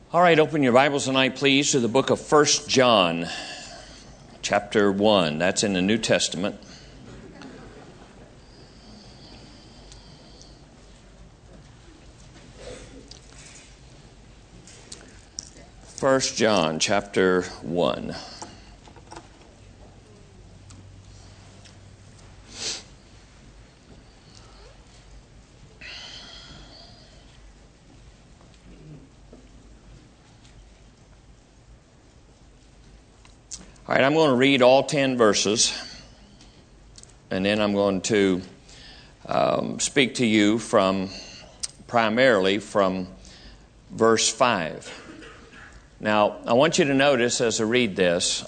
All right, open your Bibles tonight, please, to the book of 1 John, chapter 1. That's in the New Testament. First John, chapter 1. All right, I'm going to read all 10 verses, and then I'm going to speak to you primarily from verse 5. Now, I want you to notice as I read this,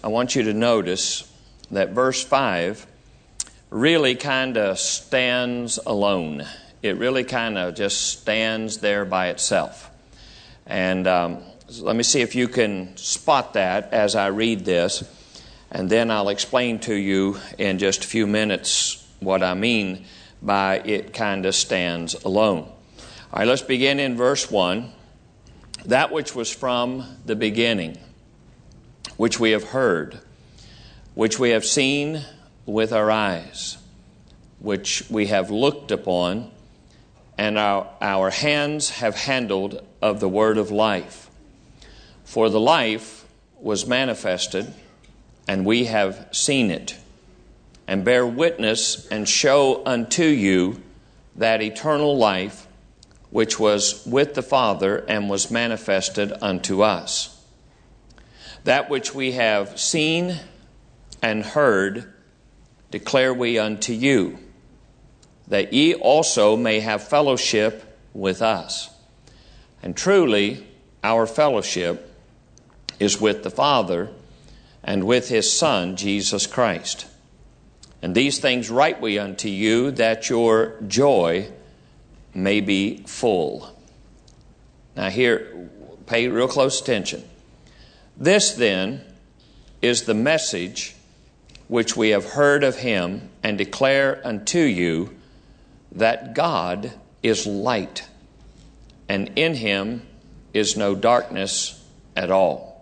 that verse 5 really kind of stands alone. It really kind of just stands there by itself. And let me see if you can spot that as I read this. And then I'll explain to you in just a few minutes what I mean by it kind of stands alone. All right, let's begin in verse 1. That which was from the beginning, which we have heard, which we have seen with our eyes, which we have looked upon, and our hands have handled of the word of life. For the life was manifested, and we have seen it, and bear witness and show unto you that eternal life which was with the Father and was manifested unto us. That which we have seen and heard declare we unto you, that ye also may have fellowship with us. And truly our fellowship is with the Father and with His Son, Jesus Christ. And these things write we unto you, that your joy may be full. Now here, pay real close attention. This then is the message which we have heard of Him, and declare unto you, that God is light, and in Him is no darkness at all.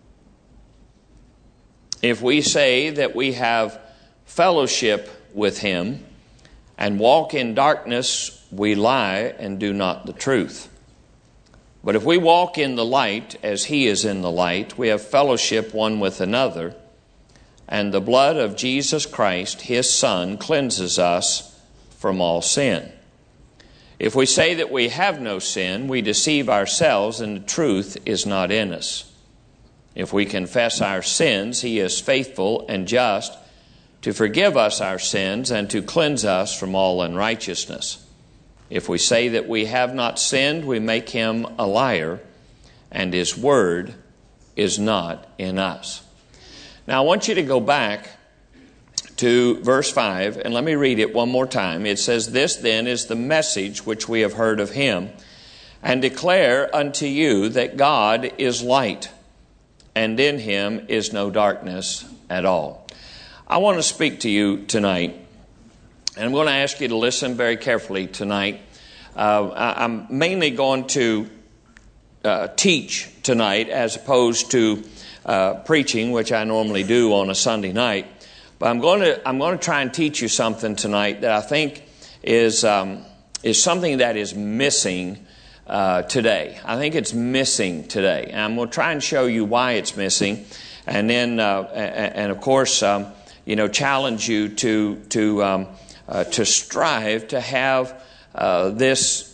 If we say that we have fellowship with Him and walk in darkness, we lie and do not the truth. But if we walk in the light as He is in the light, we have fellowship one with another, and the blood of Jesus Christ, His Son, cleanses us from all sin. If we say that we have no sin, we deceive ourselves, and the truth is not in us. If we confess our sins, He is faithful and just to forgive us our sins and to cleanse us from all unrighteousness. If we say that we have not sinned, we make Him a liar, and His word is not in us. Now I want you to go back to verse 5, and let me read it one more time. It says, This then is the message which we have heard of Him, and declare unto you that God is light, and in Him is no darkness at all. I want to speak to you tonight, and I'm going to ask you to listen very carefully tonight. I'm mainly going to teach tonight as opposed to preaching, which I normally do on a Sunday night. But I'm going to try and teach you something tonight that I think is something that is missing today. I think it's missing today. And I'm going to try and show you why it's missing. And then, and of course, challenge you to strive to have this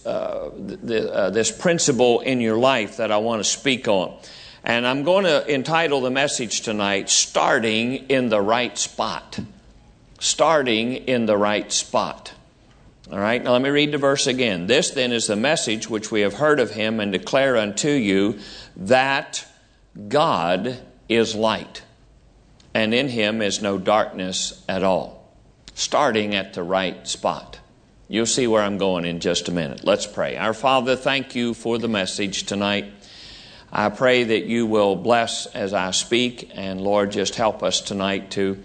principle in your life that I want to speak on. And I'm going to entitle the message tonight, Starting in the Right Spot. Starting in the Right Spot. All right, now let me read the verse again. This then is the message which we have heard of Him, and declare unto you, that God is light, and in Him is no darkness at all. Starting at the right spot. You'll see where I'm going in just a minute. Let's pray. Our Father, thank you for the message tonight. I pray that you will bless as I speak, and Lord, just help us tonight to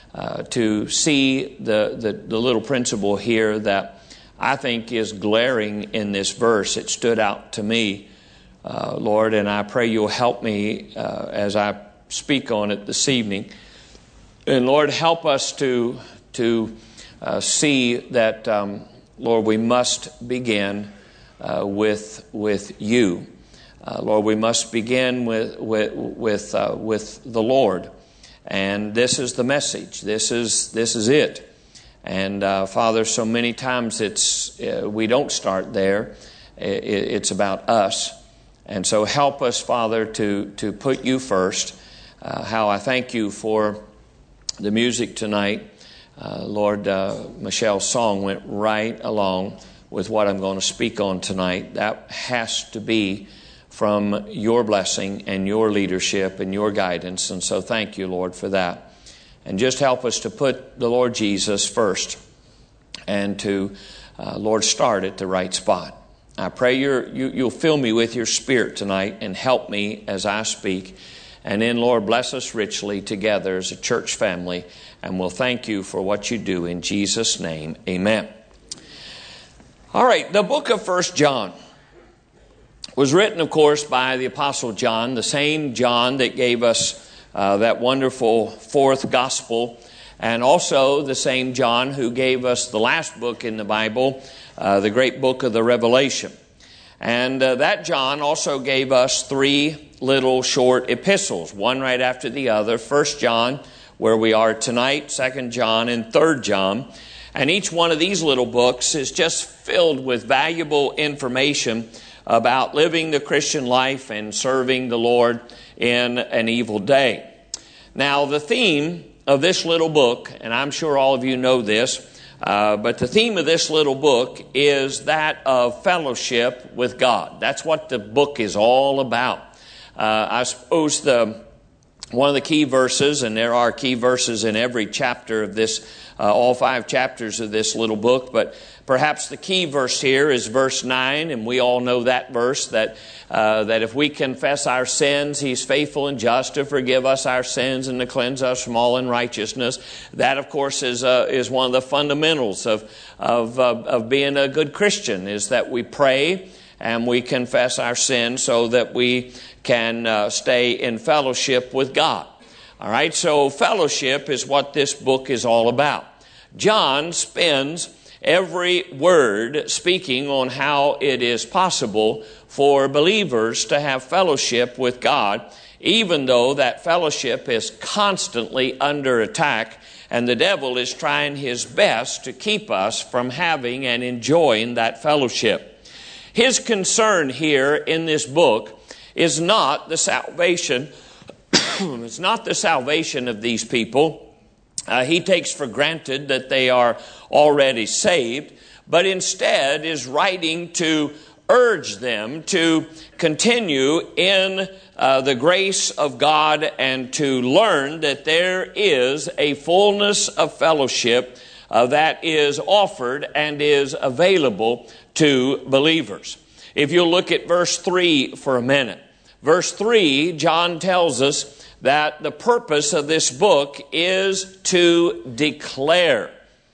see the little principle here that I think is glaring in this verse. It stood out to me Lord, and I pray you'll help me as I speak on it this evening. And Lord, help us to see that, Lord, we must begin with you. Lord, we must begin with the Lord, and this is the message. This is it. And Father, so many times we don't start there. It's about us, and so help us, Father, to put you first. How I thank you for the music tonight. Lord, Michelle's song went right along with what I'm going to speak on tonight. That has to be from your blessing and your leadership and your guidance. And so thank you, Lord, for that. And just help us to put the Lord Jesus first and to, Lord, start at the right spot. I pray you'll fill me with your Spirit tonight and help me as I speak. And then, Lord, bless us richly together as a church family. And we'll thank you for what you do in Jesus' name. Amen. All right, the book of 1 John was written, of course, by the Apostle John, the same John that gave us that wonderful fourth gospel, and also the same John who gave us the last book in the Bible, the great book of the Revelation. And that John also gave us three little short epistles, one right after the other. 1 John, where we are tonight, 2 John, and 3 John. And each one of these little books is just filled with valuable information about living the Christian life and serving the Lord in an evil day. Now, the theme of this little book, and I'm sure all of you know this, but the theme of this little book is that of fellowship with God. That's what the book is all about. I suppose one of the key verses, and there are key verses in every chapter of this, all 5 chapters of this little book, but perhaps the key verse here is verse 9, and we all know that verse, that if we confess our sins, He's faithful and just to forgive us our sins and to cleanse us from all unrighteousness. That, of course, is one of the fundamentals of being a good Christian, is that we pray and we confess our sins so that we can stay in fellowship with God. All right, so fellowship is what this book is all about. John spends every word speaking on how it is possible for believers to have fellowship with God, even though that fellowship is constantly under attack, and the devil is trying his best to keep us from having and enjoying that fellowship. His concern here in this book is not the salvation. It's not the salvation of these people. He takes for granted that they are already saved, but instead is writing to urge them to continue in the grace of God and to learn that there is a fullness of fellowship that is offered and is available to believers. If you look at verse 3 for a minute. Verse 3, John tells us that the purpose of this book is to declare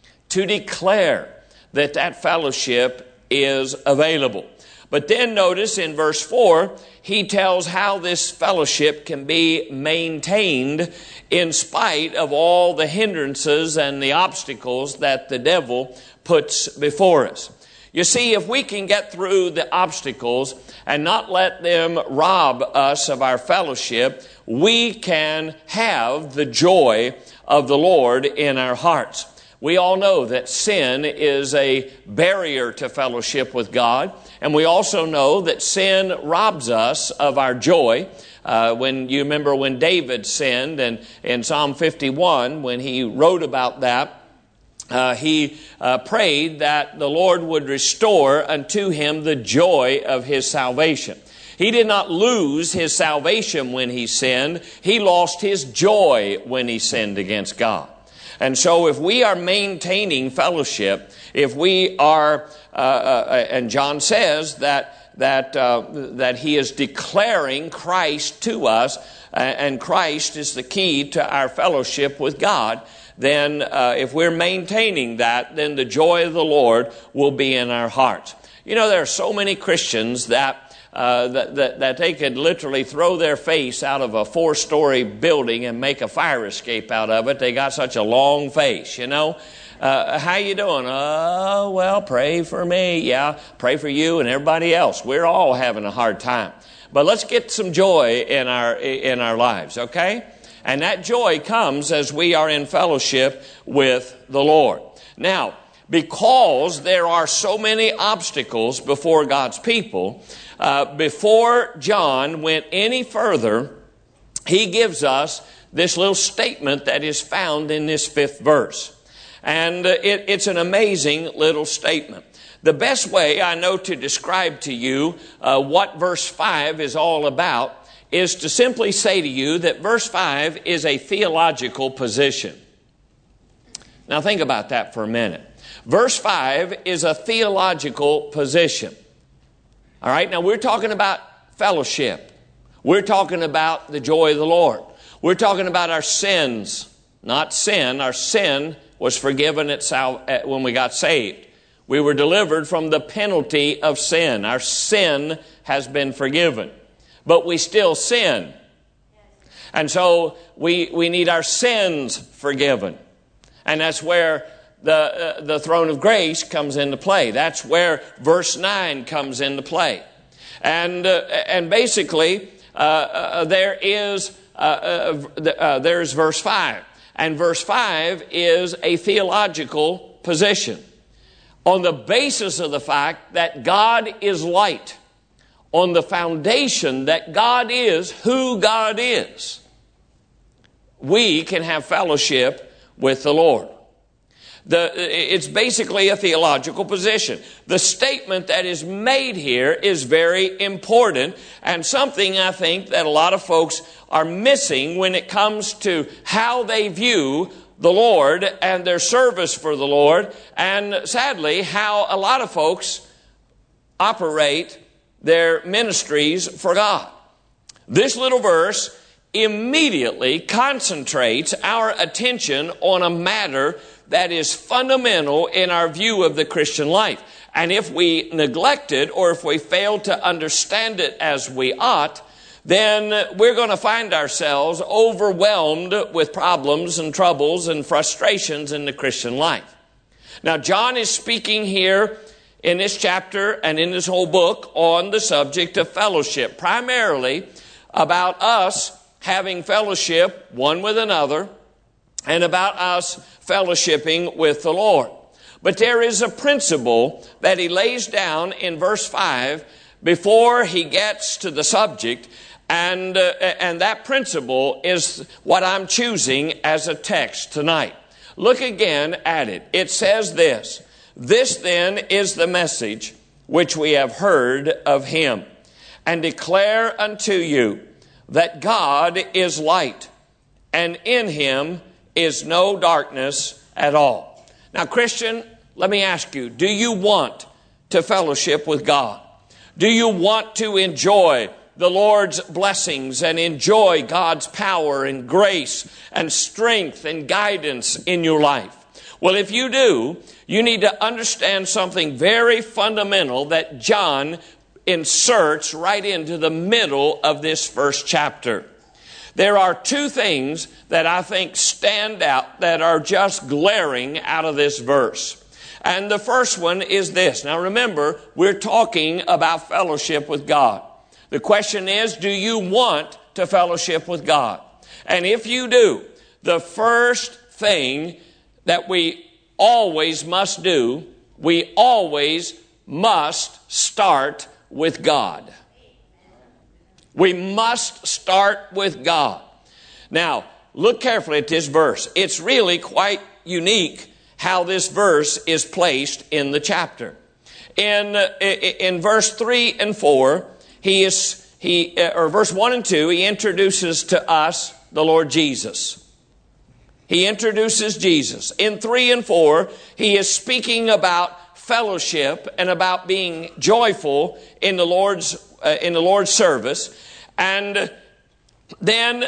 that fellowship is available. But then notice in verse 4, he tells how this fellowship can be maintained in spite of all the hindrances and the obstacles that the devil puts before us. You see, if we can get through the obstacles and not let them rob us of our fellowship, we can have the joy of the Lord in our hearts. We all know that sin is a barrier to fellowship with God, and we also know that sin robs us of our joy. When you remember when David sinned, and in Psalm 51, when he wrote about that, he prayed that the Lord would restore unto him the joy of his salvation. He did not lose his salvation when he sinned. He lost his joy when he sinned against God. And so if we are maintaining fellowship, if we are, and John says that he is declaring Christ to us, and Christ is the key to our fellowship with God, then if we're maintaining that, then the joy of the Lord will be in our hearts. You know, there are so many Christians that that they could literally throw their face out of a 4-story building and make a fire escape out of it. They got such a long face, you know. How you doing? Oh, well, pray for me. Yeah, pray for you and everybody else. We're all having a hard time. But let's get some joy in our lives, okay? And that joy comes as we are in fellowship with the Lord. Now, because there are so many obstacles before God's people, before John went any further, he gives us this little statement that is found in this 5th verse. And it's an amazing little statement. The best way I know to describe to you what verse 5 is all about is to simply say to you that verse 5 is a theological position. Now think about that for a minute. Verse 5 is a theological position. All right, now we're talking about fellowship. We're talking about the joy of the Lord. We're talking about our sins, not sin. Our sin was forgiven when we got saved. We were delivered from the penalty of sin. Our sin has been forgiven. But we still sin. And so we need our sins forgiven. And that's where the throne of grace comes into play. That's where verse 9 comes into play. And basically, there's verse 5. And verse 5 is a theological position on the basis of the fact that God is light, on the foundation that God is who God is. We can have fellowship with the Lord. It's basically a theological position. The statement that is made here is very important and something I think that a lot of folks are missing when it comes to how they view the Lord and their service for the Lord, and sadly, how a lot of folks operate their ministries for God. This little verse immediately concentrates our attention on a matter that is fundamental in our view of the Christian life. And if we neglect it, or if we fail to understand it as we ought, then we're going to find ourselves overwhelmed with problems and troubles and frustrations in the Christian life. Now, John is speaking here in this chapter and in this whole book on the subject of fellowship, primarily about us having fellowship one with another and about us fellowshipping with the Lord. But there is a principle that he lays down in verse 5 before he gets to the subject, and that principle is what I'm choosing as a text tonight. Look again at it. It says this: "This then is the message which we have heard of him, and declare unto you that God is light, and in him is no darkness at all." Now, Christian, let me ask you, do you want to fellowship with God? Do you want to enjoy the Lord's blessings and enjoy God's power and grace and strength and guidance in your life? Well, if you do, you need to understand something very fundamental that John inserts right into the middle of this first chapter. There are two things that I think stand out that are just glaring out of this verse. And the first one is this. Now remember, we're talking about fellowship with God. The question is, do you want to fellowship with God? And if you do, the first thing that we always must do, we always must start with God. We must start with God. Now, look carefully at this verse. It's really quite unique how this verse is placed in the chapter. In verse 3 and 4, verse 1 and 2, he introduces to us the Lord Jesus. He introduces Jesus. In 3 and 4, he is speaking about fellowship and about being joyful in the Lord's service. And then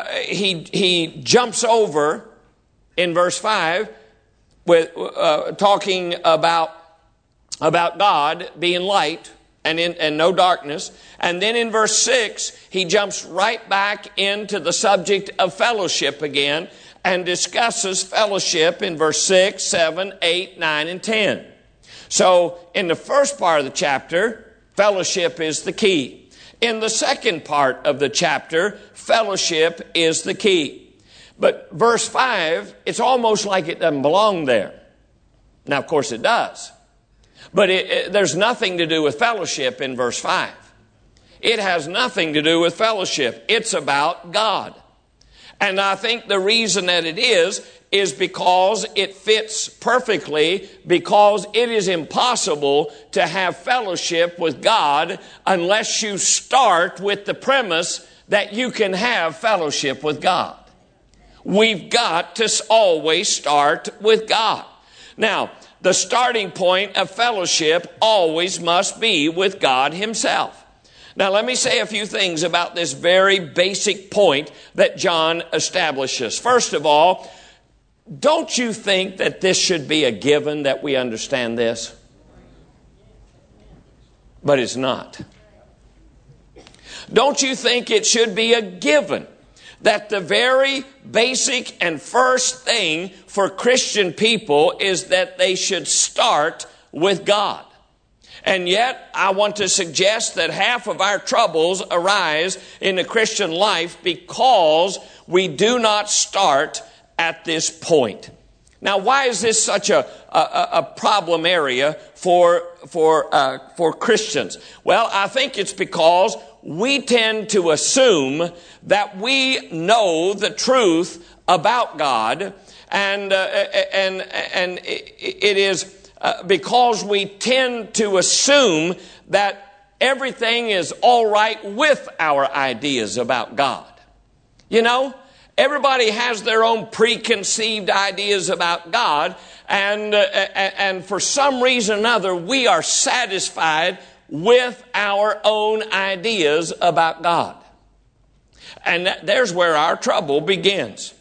he jumps over in verse 5 with talking about God being light and no darkness. And then in verse 6, he jumps right back into the subject of fellowship again and discusses fellowship in verse 6, 7, 8, 9, and 10. So in the first part of the chapter, fellowship is the key. In the second part of the chapter, fellowship is the key. But verse 5, it's almost like it doesn't belong there. Now, of course, it does. But there's nothing to do with fellowship in verse 5. It has nothing to do with fellowship. It's about God. And I think the reason that it is because it fits perfectly, because it is impossible to have fellowship with God unless you start with the premise that you can have fellowship with God. We've got to always start with God. Now, the starting point of fellowship always must be with God Himself. Now, let me say a few things about this very basic point that John establishes. First of all, don't you think that this should be a given that we understand this? But it's not. Don't you think it should be a given that the very basic and first thing for Christian people is that they should start with God? And yet, I want to suggest that half of our troubles arise in the Christian life because we do not start at this point. Now, why is this such a problem area for Christians? Well, I think it's because we tend to assume that we know the truth about God, and it is because we tend to assume that everything is all right with our ideas about God. You know, everybody has their own preconceived ideas about God, and for some reason or another, we are satisfied with our own ideas about God. And there's where our trouble begins.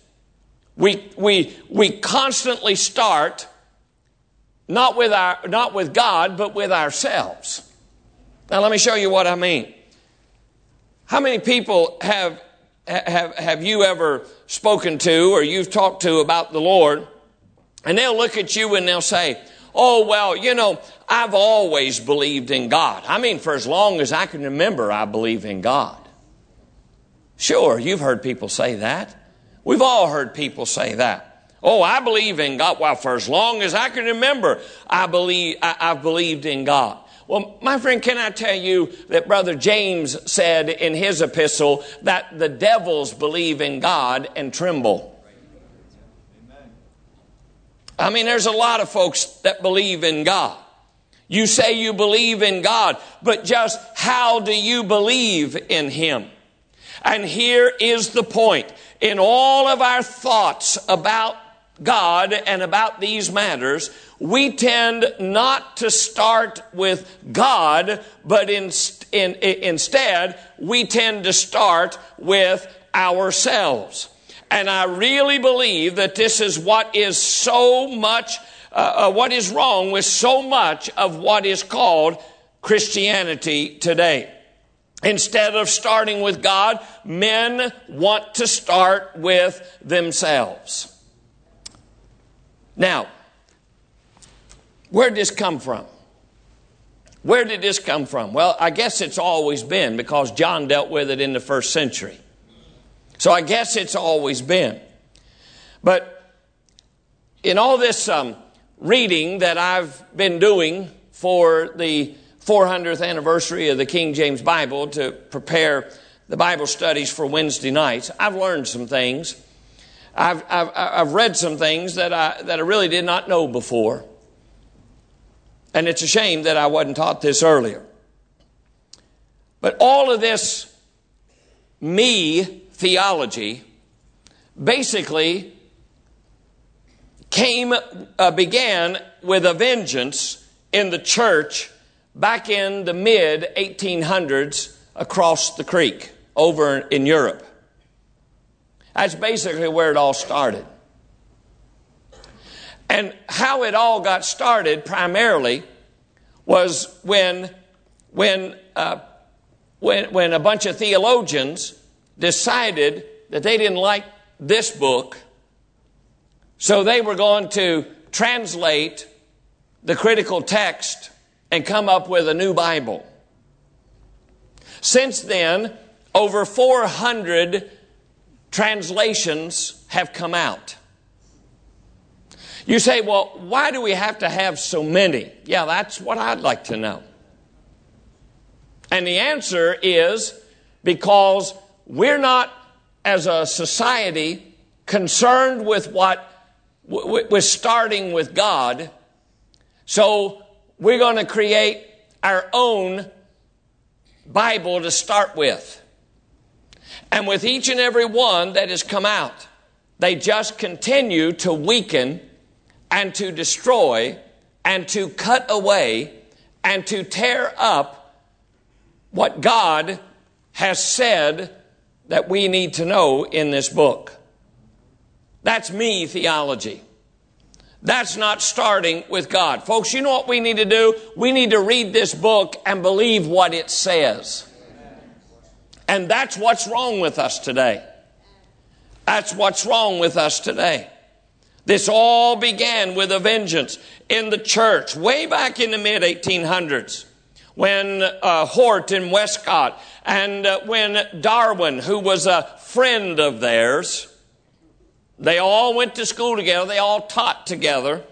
We constantly start not with God, but with ourselves. Now, let me show you what I mean. How many people have you ever spoken to or you've talked to about the Lord, and they'll look at you and they'll say, oh, well, you know, I've always believed in God. I mean, for as long as I can remember, I believe in God. Sure, you've heard people say that. We've all heard people say that. Oh, I believe in God. Well, for as long as I can remember, I've believed in God. Well, my friend, can I tell you that Brother James said in his epistle that the devils believe in God and tremble. I mean, there's a lot of folks that believe in God. You say you believe in God, but just how do you believe in Him? And here is the point. In all of our thoughts about God and about these matters, we tend not to start with God, but instead we tend to start with ourselves. And I really believe that this is what is so much, what is wrong with so much of what is called Christianity today. Instead of starting with God, men want to start with themselves. Now, where did this come from? Where did this come from? Well, I guess it's always been, because John dealt with it in the first century. So I guess it's always been. But in all this reading that I've been doing for the 400th anniversary of the King James Bible to prepare the Bible studies for Wednesday nights, I've learned some things. I've read some things that I really did not know before. And it's a shame that I wasn't taught this earlier. But all of this me theology basically began with a vengeance in the church back in the mid-1800s across the creek over in Europe. That's basically where it all started. And how it all got started primarily was when when a bunch of theologians decided that they didn't like this book, so they were going to translate the critical text and come up with a new Bible. Since then, over 400 translations have come out. You say, well, why do we have to have so many? Yeah, that's what I'd like to know. And the answer is because we're not, as a society, concerned with with starting with God. So we're going to create our own Bible to start with. And with each and every one that has come out, they just continue to weaken and to destroy and to cut away and to tear up what God has said that we need to know in this book. That's me theology. That's not starting with God. Folks, you know what we need to do? We need to read this book and believe what it says. And that's what's wrong with us today. That's what's wrong with us today. This all began with a vengeance in the church way back in the mid-1800s when Hort and Westcott and when Darwin, who was a friend of theirs, they all went to school together. They all taught together.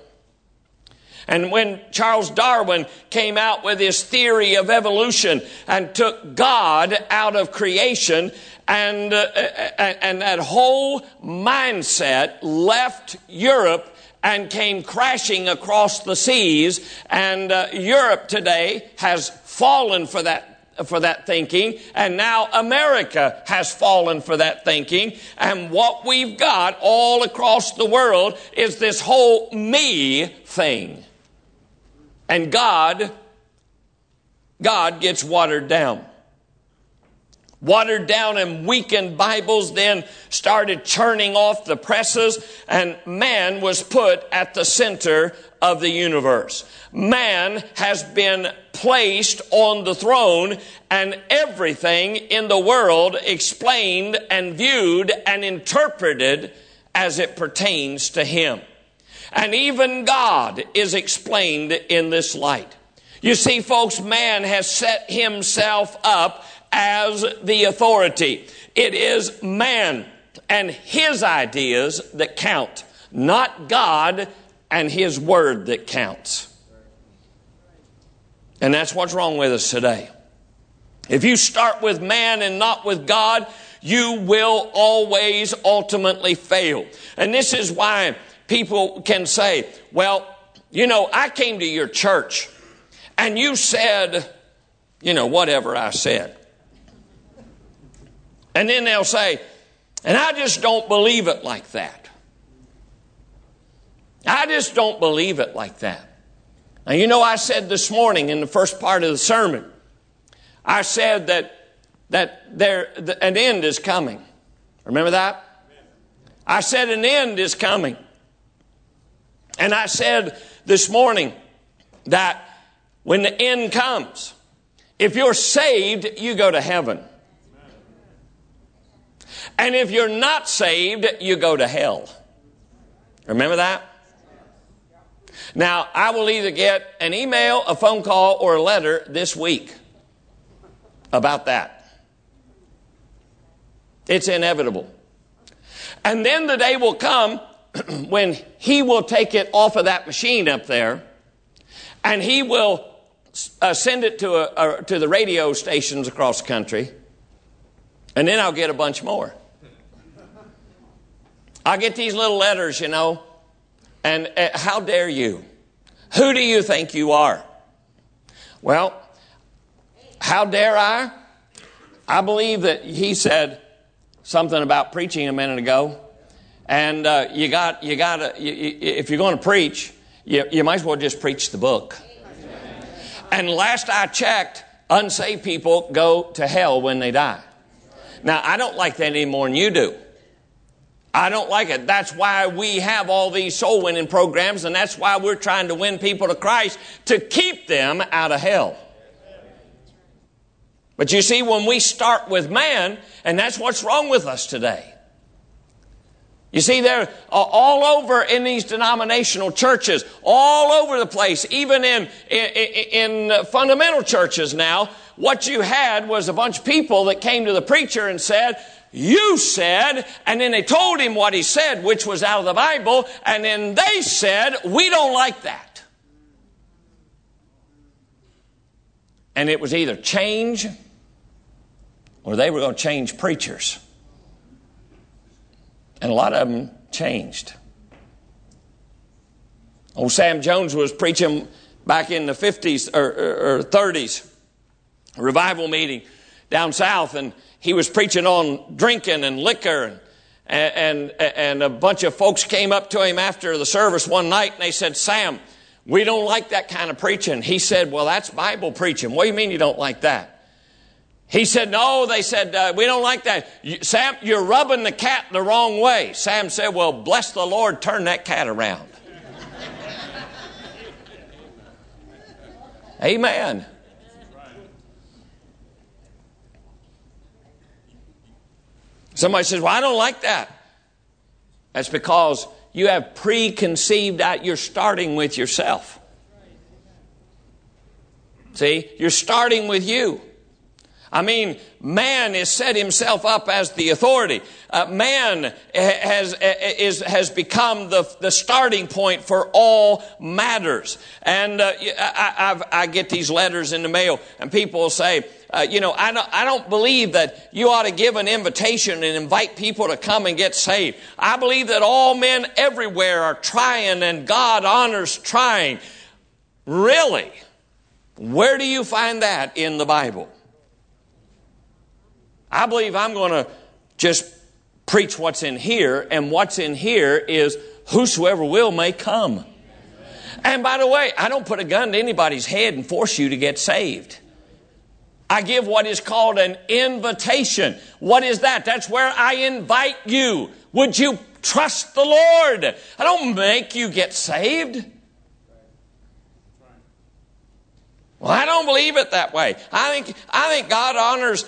And when Charles Darwin came out with his theory of evolution and took God out of creation, and that whole mindset left Europe and came crashing across the seas. And Europe today has fallen for that thinking, and now America has fallen for that thinking. And what we've got all across the world is this whole me thing. And God gets watered down. Watered down and weakened Bibles then started churning off the presses, and man was put at the center of the universe. Man has been placed on the throne, and everything in the world explained and viewed and interpreted as it pertains to him. And even God is explained in this light. You see, folks, man has set himself up as the authority. It is man and his ideas that count, not God and his word that counts. And that's what's wrong with us today. If you start with man and not with God, you will always ultimately fail. And this is why people can say, well, you know, I came to your church and you said, you know, whatever I said. And then they'll say, and I just don't believe it like that. I just don't believe it like that. Now, you know, I said this morning in the first part of the sermon, I said that an end is coming. Remember that? I said an end is coming. And I said this morning that when the end comes, if you're saved, you go to heaven. And if you're not saved, you go to hell. Remember that? Now, I will either get an email, a phone call, or a letter this week about that. It's inevitable. And then the day will come when he will take it off of that machine up there, and he will send it to the radio stations across the country, and then I'll get a bunch more. I'll get these little letters, you know, and how dare you? Who do you think you are? Well, how dare I? I believe that he said something about preaching a minute ago. And you got to, if you're going to preach, you might as well just preach the book. And last I checked, unsaved people go to hell when they die. Now, I don't like that any more than you do. I don't like it. That's why we have all these soul winning programs, and that's why we're trying to win people to Christ, to keep them out of hell. But you see, when we start with man, and that's what's wrong with us today. You see, they're all over in these denominational churches, all over the place, even in fundamental churches now. What you had was a bunch of people that came to the preacher and said, "You said," and then they told him what he said, which was out of the Bible, and then they said, "We don't like that." And it was either change or they were going to change preachers. And a lot of them changed. Old Sam Jones was preaching back in the 50s or 30s, a revival meeting down south, and he was preaching on drinking and liquor, and a bunch of folks came up to him after the service one night, and they said, "Sam, we don't like that kind of preaching." He said, "Well, that's Bible preaching." "What do you mean you don't like that?" He said, "No," they said, "we don't like that. Sam, you're rubbing the cat the wrong way." Sam said, "Well, bless the Lord, turn that cat around." Amen. Somebody says, "Well, I don't like that." That's because you have preconceived out. You're starting with yourself. See, you're starting with you. I mean, man has set himself up as the authority. Man has become the starting point for all matters. And I get these letters in the mail, and people will say, I don't believe that you ought to give an invitation and invite people to come and get saved. I believe that all men everywhere are trying, and God honors trying. Really? Where do you find that in the Bible? I believe I'm going to just preach what's in here, and what's in here is whosoever will may come. And by the way, I don't put a gun to anybody's head and force you to get saved. I give what is called an invitation. What is that? That's where I invite you. Would you trust the Lord? I don't make you get saved. Well, I don't believe it that way. I think God honors,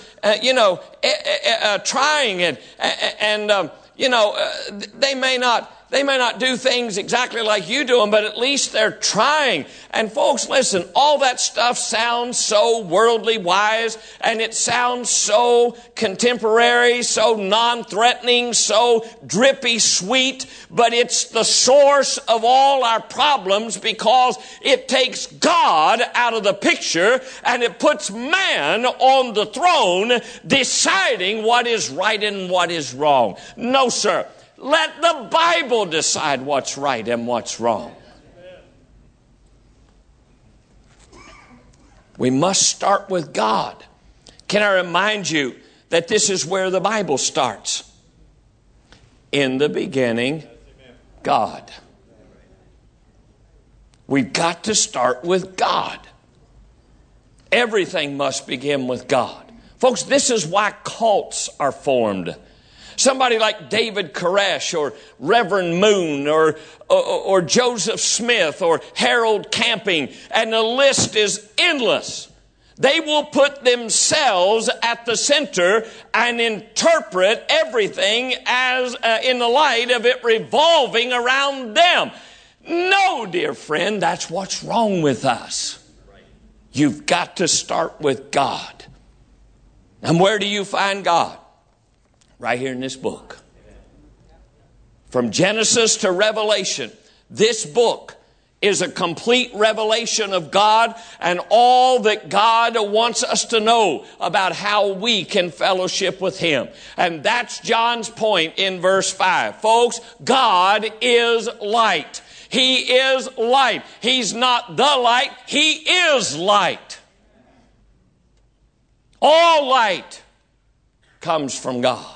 trying it, and they may not do things exactly like you do them, but at least they're trying. And folks, listen, all that stuff sounds so worldly wise, and it sounds so contemporary, so non-threatening, so drippy sweet, but it's the source of all our problems, because it takes God out of the picture and it puts man on the throne deciding what is right and what is wrong. No, sir. Let the Bible decide what's right and what's wrong. We must start with God. Can I remind you that this is where the Bible starts? In the beginning, God. We've got to start with God. Everything must begin with God. Folks, this is why cults are formed. Somebody like David Koresh or Reverend Moon or Joseph Smith or Harold Camping, and the list is endless. They will put themselves at the center and interpret everything as in the light of it revolving around them. No, dear friend, that's what's wrong with us. You've got to start with God. And where do you find God? Right here in this book. From Genesis to Revelation, this book is a complete revelation of God and all that God wants us to know about how we can fellowship with Him. And that's John's point in verse 5. Folks, God is light. He is light. He's not the light. He is light. All light comes from God.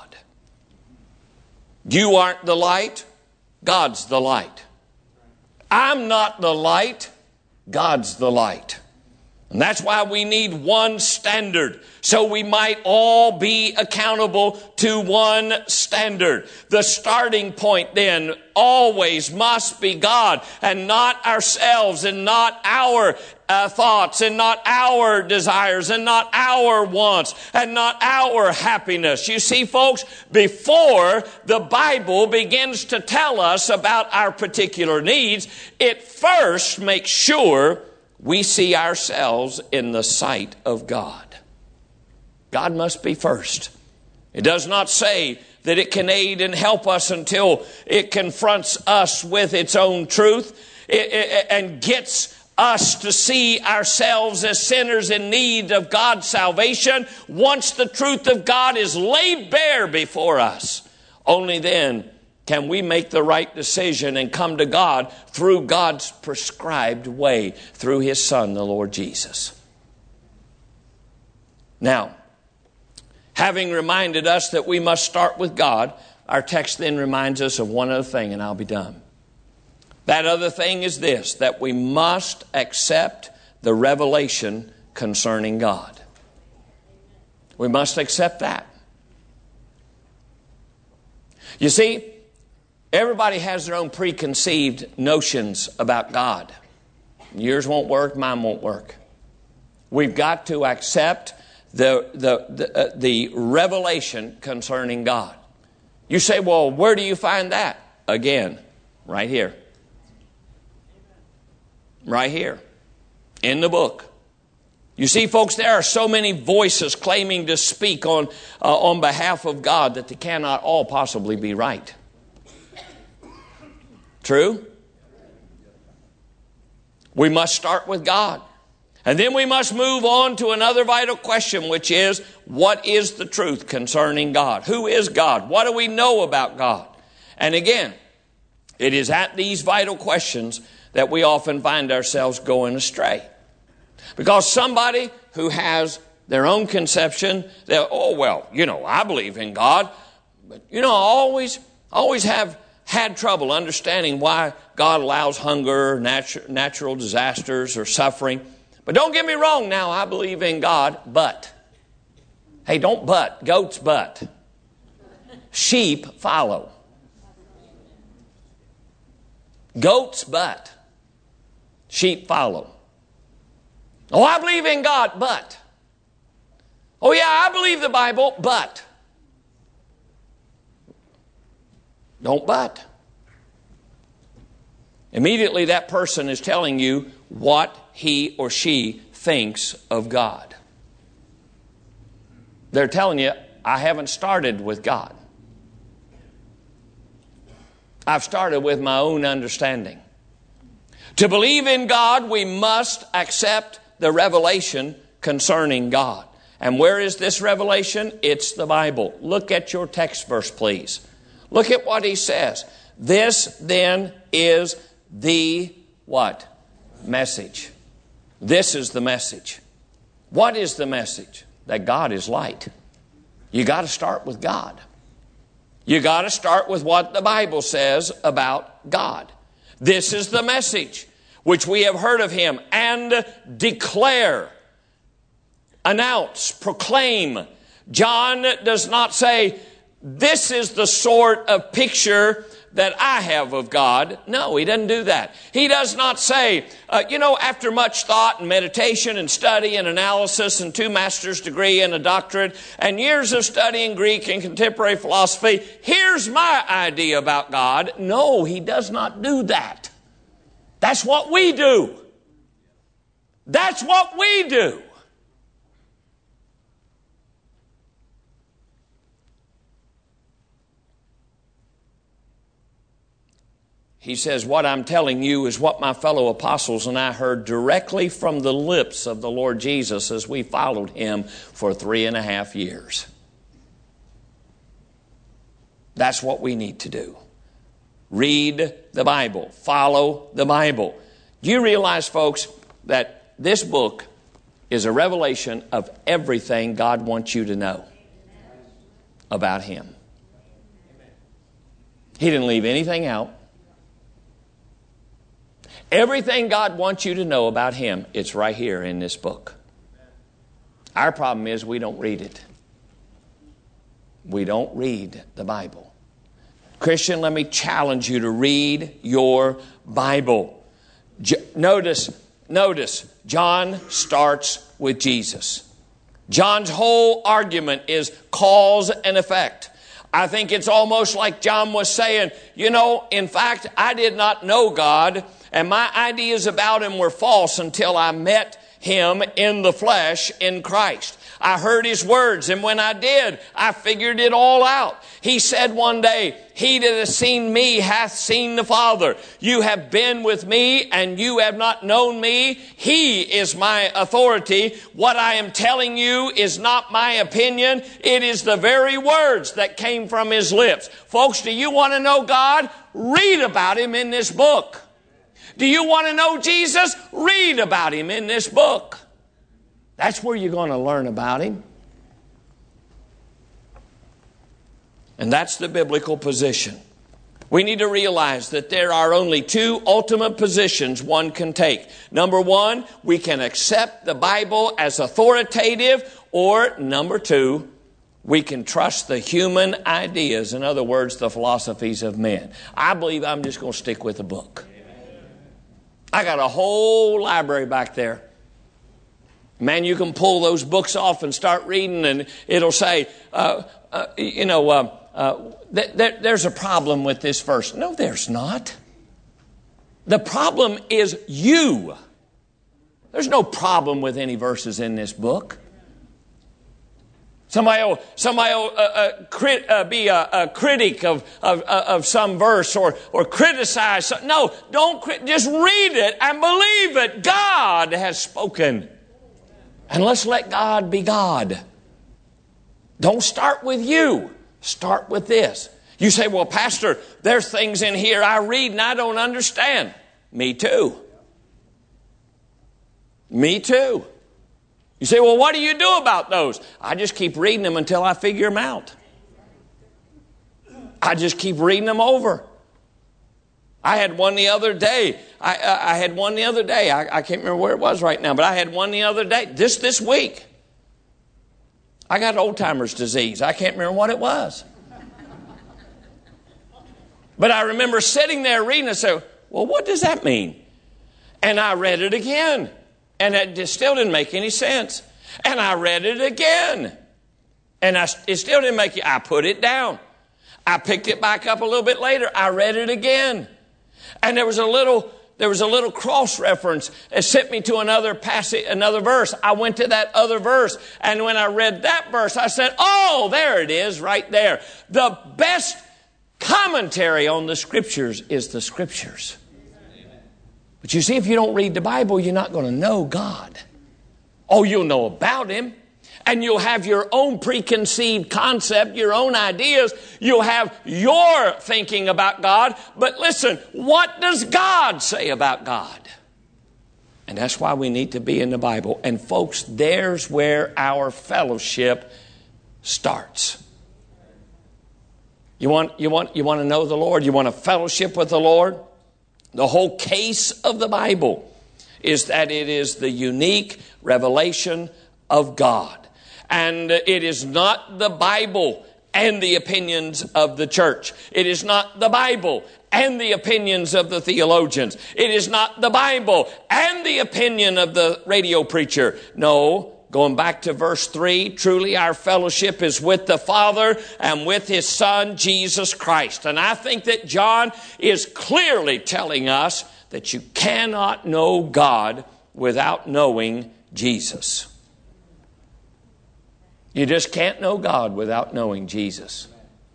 You aren't the light. God's the light. I'm not the light. God's the light. And that's why we need one standard, so we might all be accountable to one standard. The starting point then always must be God, and not ourselves, and not our thoughts and not our desires and not our wants and not our happiness. You see, folks, before the Bible begins to tell us about our particular needs, it first makes sure we see ourselves in the sight of God. God must be first. It does not say that it can aid and help us until it confronts us with its own truth and gets us to see ourselves as sinners in need of God's salvation. Once the truth of God is laid bare before us, only then can we make the right decision and come to God through God's prescribed way, through His Son, the Lord Jesus. Now, having reminded us that we must start with God, our text then reminds us of one other thing, and I'll be done. That other thing is this, that we must accept the revelation concerning God. We must accept that. You see, everybody has their own preconceived notions about God. Yours won't work, mine won't work. We've got to accept the revelation concerning God. You say, well, where do you find that? Again, right here. Right here. In the book. You see, folks, there are so many voices claiming to speak on behalf of God that they cannot all possibly be right. True? We must start with God. And then we must move on to another vital question, which is, what is the truth concerning God? Who is God? What do we know about God? And again, it is at these vital questions that we often find ourselves going astray. Because somebody who has their own conception, that, I believe in God, but, I always have had trouble understanding why God allows hunger, natural disasters, or suffering. But don't get me wrong now, I believe in God, but. Hey, don't but. Goats but. Sheep follow. Goats but. Sheep follow. Oh, I believe in God, but. Oh yeah, I believe the Bible, but. Don't but. Immediately that person is telling you what he or she thinks of God. They're telling you, I haven't started with God. I've started with my own understanding. To believe in God, we must accept the revelation concerning God. And where is this revelation? It's the Bible. Look at your text verse, please. Look at what he says. This then is the what? Message. This is the message. What is the message? That God is light. You got to start with God. You got to start with what the Bible says about God. This is the message which we have heard of Him and declare, announce, proclaim. John does not say, this is the sort of picture that I have of God. No, he doesn't do that. He does not say, after much thought and meditation and study and analysis and 2 master's degree and a doctorate and years of studying Greek and contemporary philosophy, here's my idea about God. No, he does not do that. That's what we do. That's what we do. He says, what I'm telling you is what my fellow apostles and I heard directly from the lips of the Lord Jesus as we followed Him for 3.5 years. That's what we need to do. Read the Bible. Follow the Bible. Do you realize, folks, that this book is a revelation of everything God wants you to know about Him? He didn't leave anything out. Everything God wants you to know about Him, it's right here in this book. Our problem is we don't read it. We don't read the Bible. Christian, let me challenge you to read your Bible. Notice Notice, John starts with Jesus. John's whole argument is cause and effect. I think it's almost like John was saying, in fact, I did not know God, and my ideas about Him were false until I met Him in the flesh in Christ. I heard His words, and when I did, I figured it all out. He said one day, "He that has seen me hath seen the Father. You have been with me, and you have not known me. He is my authority. What I am telling you is not my opinion. It is the very words that came from His lips." Folks, do you want to know God? Read about Him in this book. Do you want to know Jesus? Read about Him in this book. That's where you're going to learn about Him. And that's the biblical position. We need to realize that there are only two ultimate positions one can take. Number one, we can accept the Bible as authoritative, or number two, we can trust the human ideas, in other words, the philosophies of men. I believe I'm just going to stick with the book. I got a whole library back there. Man, you can pull those books off and start reading, and it'll say, there's a problem with this verse. No, there's not. The problem is you. There's no problem with any verses in this book. Somebody will be a critic of some verse or criticize. No, just read it and believe it. God has spoken. And let's let God be God. Don't start with you. Start with this. You say, "Well, Pastor, there's things in here I read and I don't understand." Me too. Me too. You say, "Well, what do you do about those?" I just keep reading them until I figure them out. I just keep reading them over. I had one the other day. I had one the other day. I can't remember where it was right now, but I had one the other day. This week. I got Alzheimer's disease. I can't remember what it was. But I remember sitting there reading and saying, "Well, what does that mean?" And I read it again. And it still didn't make any sense. And I read it again. And it still didn't make it. I put it down. I picked it back up a little bit later. I read it again. And there was a little cross reference. It sent me to another passage, another verse. I went to that other verse. And when I read that verse, I said, "Oh, there it is right there." The best commentary on the Scriptures is the Scriptures. But you see, if you don't read the Bible, you're not going to know God. Oh, you'll know about Him. And you'll have your own preconceived concept, your own ideas. You'll have your thinking about God. But listen, what does God say about God? And that's why we need to be in the Bible. And folks, there's where our fellowship starts. You want to know the Lord? You want to fellowship with the Lord? The whole case of the Bible is that it is the unique revelation of God. And it is not the Bible and the opinions of the church. It is not the Bible and the opinions of the theologians. It is not the Bible and the opinion of the radio preacher. No, going back to verse 3, truly our fellowship is with the Father and with His Son, Jesus Christ. And I think that John is clearly telling us that you cannot know God without knowing Jesus. You just can't know God without knowing Jesus.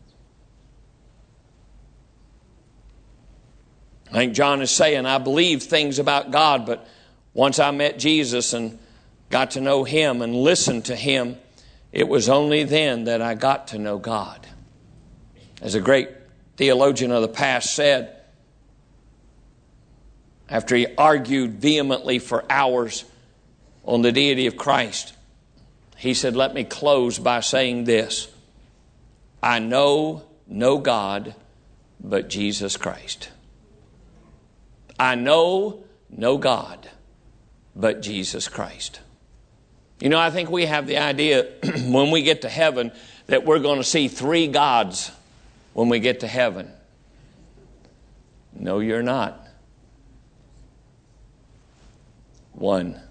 I think John is saying, I believe things about God, but once I met Jesus and got to know Him and listened to Him, it was only then that I got to know God. As a great theologian of the past said, after he argued vehemently for hours on the deity of Christ, he said, let me close by saying this. I know no God but Jesus Christ. I know no God but Jesus Christ. You know, I think we have the idea when we get to heaven that we're going to see three gods when we get to heaven. No, you're not. One.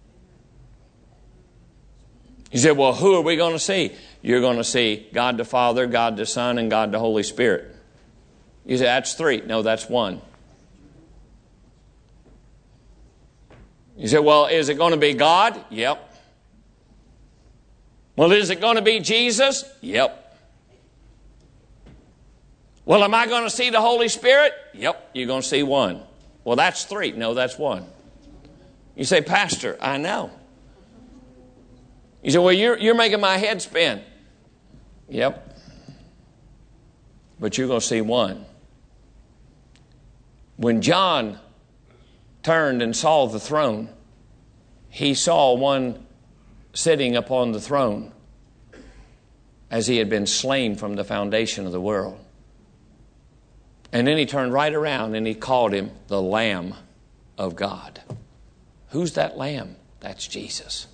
You say, well, who are we going to see? You're going to see God the Father, God the Son, and God the Holy Spirit. You say, that's three. No, that's one. You say, well, is it going to be God? Yep. Well, is it going to be Jesus? Yep. Well, am I going to see the Holy Spirit? Yep, you're going to see one. Well, that's three. No, that's one. You say, Pastor, I know. You say, well, you're making my head spin. Yep. But you're going to see one. When John turned and saw the throne, he saw one sitting upon the throne as he had been slain from the foundation of the world. And then he turned right around and he called him the Lamb of God. Who's that Lamb? That's Jesus.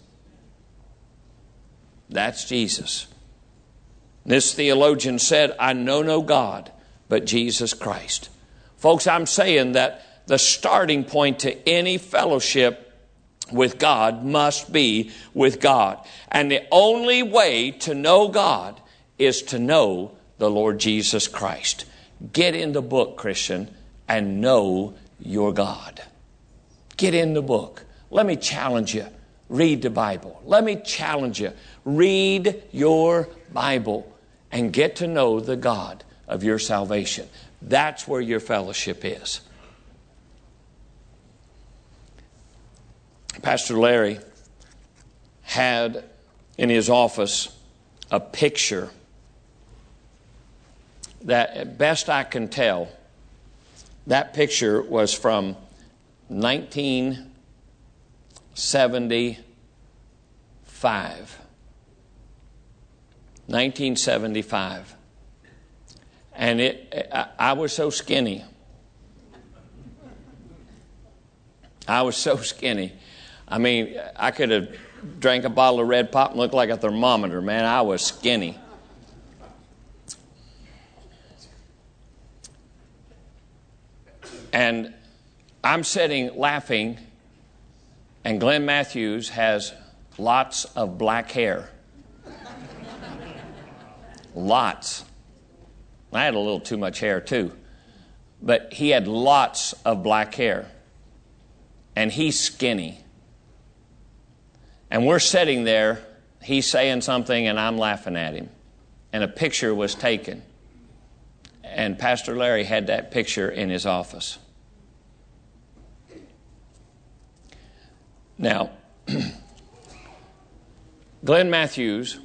That's Jesus. This theologian said, I know no God but Jesus Christ. Folks, I'm saying that the starting point to any fellowship with God must be with God. And the only way to know God is to know the Lord Jesus Christ. Get in the book, Christian, and know your God. Get in the book. Let me challenge you. Read the Bible. Let me challenge you. Read your Bible and get to know the God of your salvation. That's where your fellowship is. Pastor Larry had in his office a picture that, at best I can tell, that picture was from 1975. 1975. And I was so skinny. I was so skinny. I mean, I could have drank a bottle of Red Pop and looked like a thermometer, man. I was skinny. And I'm sitting laughing, and Glenn Matthews has lots of black hair. Lots. I had a little too much hair too. But he had lots of black hair. And he's skinny. And we're sitting there, he's saying something and I'm laughing at him. And a picture was taken. And Pastor Larry had that picture in his office. Now, Glenn Matthews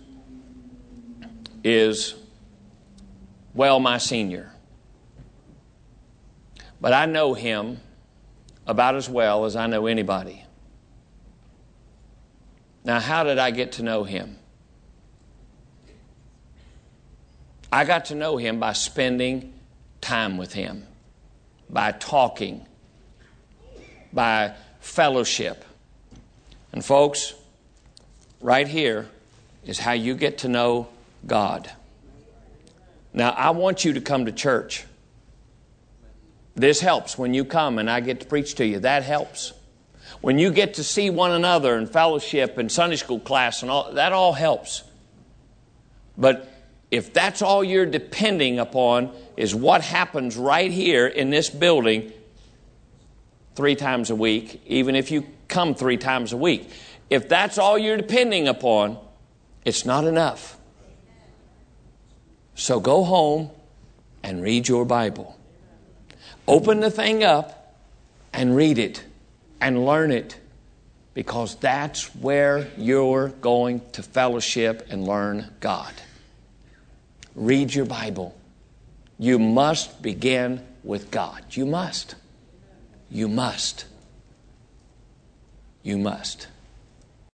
is, well, my senior. But I know him about as well as I know anybody. Now, how did I get to know him? I got to know him by spending time with him, by talking, by fellowship. And folks, right here is how you get to know God. Now, I want you to come to church. This helps when you come and I get to preach to you. That helps. When you get to see one another and fellowship and Sunday school class and all, that all helps. But if that's all you're depending upon is what happens right here in this building 3 times a week, even if you come 3 times a week, if that's all you're depending upon, it's not enough. So go home and read your Bible. Open the thing up and read it and learn it, because that's where you're going to fellowship and learn God. Read your Bible. You must begin with God. You must. You must. You must.